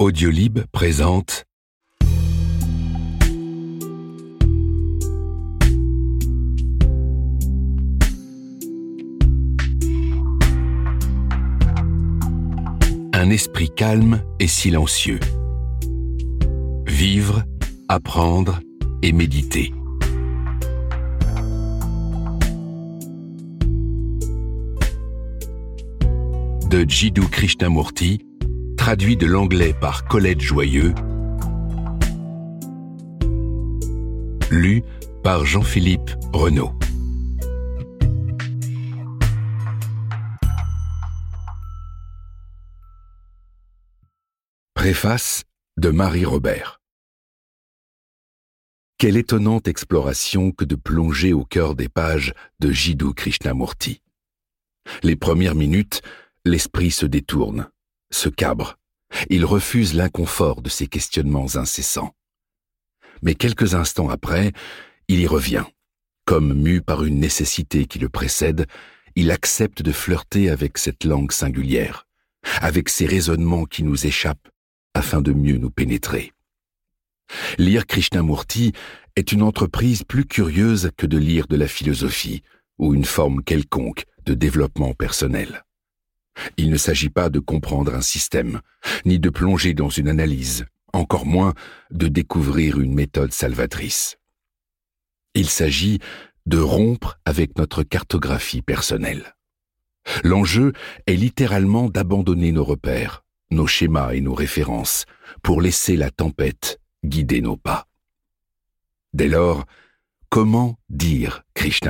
Audiolib présente Un esprit calme et silencieux. Vivre, apprendre et méditer. De Jiddu Krishnamurti, traduit de l'anglais par Colette Joyeux, lu par Jean-Philippe Renaud. Préface de Marie Robert. Quelle étonnante exploration que de plonger au cœur des pages de Jiddu Krishnamurti. Les premières minutes, l'esprit se détourne, se cabre. Il refuse l'inconfort de ces questionnements incessants. Mais quelques instants après, il y revient. Comme mu par une nécessité qui le précède, il accepte de flirter avec cette langue singulière, avec ces raisonnements qui nous échappent, afin de mieux nous pénétrer. Lire Krishnamurti est une entreprise plus curieuse que de lire de la philosophie ou une forme quelconque de développement personnel. Il ne s'agit pas de comprendre un système, ni de plonger dans une analyse, encore moins de découvrir une méthode salvatrice. Il s'agit de rompre avec notre cartographie personnelle. L'enjeu est littéralement d'abandonner nos repères, nos schémas et nos références, pour laisser la tempête guider nos pas. Dès lors, comment dire Krishnamurti ?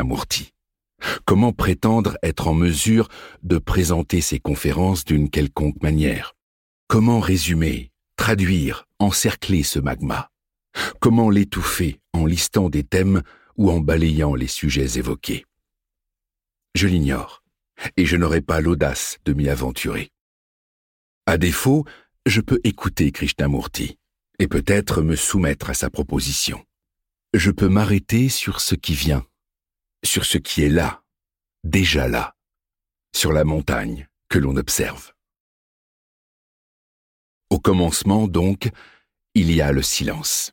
Comment prétendre être en mesure de présenter ses conférences d'une quelconque manière ? Comment résumer, traduire, encercler ce magma ? Comment l'étouffer en listant des thèmes ou en balayant les sujets évoqués ? Je l'ignore, et je n'aurai pas l'audace de m'y aventurer. À défaut, je peux écouter Krishnamurti, et peut-être me soumettre à sa proposition. Je peux m'arrêter sur ce qui vient, sur ce qui est là, déjà là, sur la montagne que l'on observe. Au commencement, donc, il y a le silence.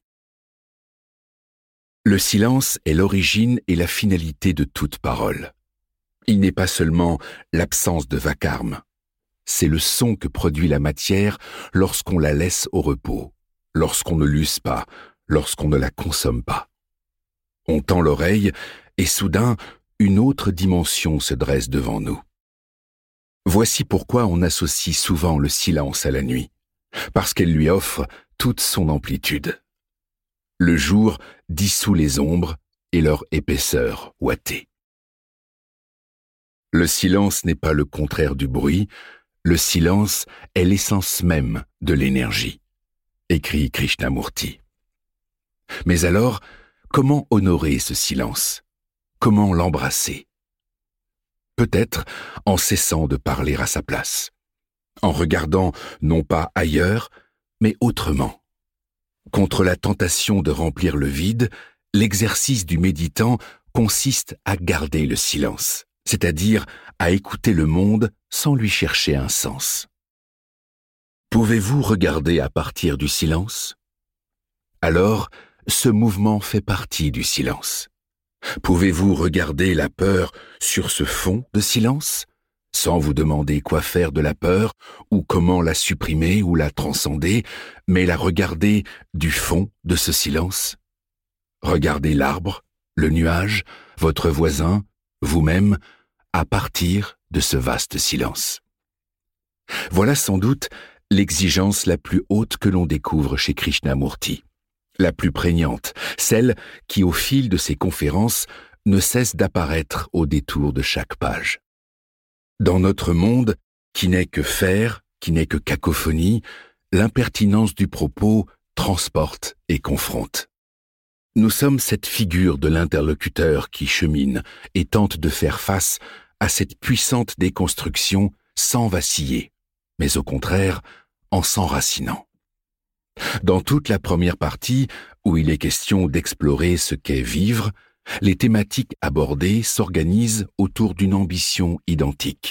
Le silence est l'origine et la finalité de toute parole. Il n'est pas seulement l'absence de vacarme, c'est le son que produit la matière lorsqu'on la laisse au repos, lorsqu'on ne l'use pas, lorsqu'on ne la consomme pas. On tend l'oreille et soudain, une autre dimension se dresse devant nous. Voici pourquoi on associe souvent le silence à la nuit, parce qu'elle lui offre toute son amplitude. Le jour dissout les ombres et leur épaisseur ouatée. Le silence n'est pas le contraire du bruit, le silence est l'essence même de l'énergie, écrit Krishnamurti. Mais alors, comment honorer ce silence ? Comment l'embrasser ? Peut-être en cessant de parler à sa place, en regardant non pas ailleurs, mais autrement. Contre la tentation de remplir le vide, l'exercice du méditant consiste à garder le silence, c'est-à-dire à écouter le monde sans lui chercher un sens. Pouvez-vous regarder à partir du silence ? Alors, ce mouvement fait partie du silence. Pouvez-vous regarder la peur sur ce fond de silence, sans vous demander quoi faire de la peur ou comment la supprimer ou la transcender, mais la regarder du fond de ce silence ? Regardez l'arbre, le nuage, votre voisin, vous-même, à partir de ce vaste silence. Voilà sans doute l'exigence la plus haute que l'on découvre chez Krishnamurti. La plus prégnante, celle qui, au fil de ses conférences, ne cesse d'apparaître au détour de chaque page. Dans notre monde, qui n'est que faire, qui n'est que cacophonie, l'impertinence du propos transporte et confronte. Nous sommes cette figure de l'interlocuteur qui chemine et tente de faire face à cette puissante déconstruction sans vaciller, mais au contraire, en s'enracinant. Dans toute la première partie, où il est question d'explorer ce qu'est vivre, les thématiques abordées s'organisent autour d'une ambition identique.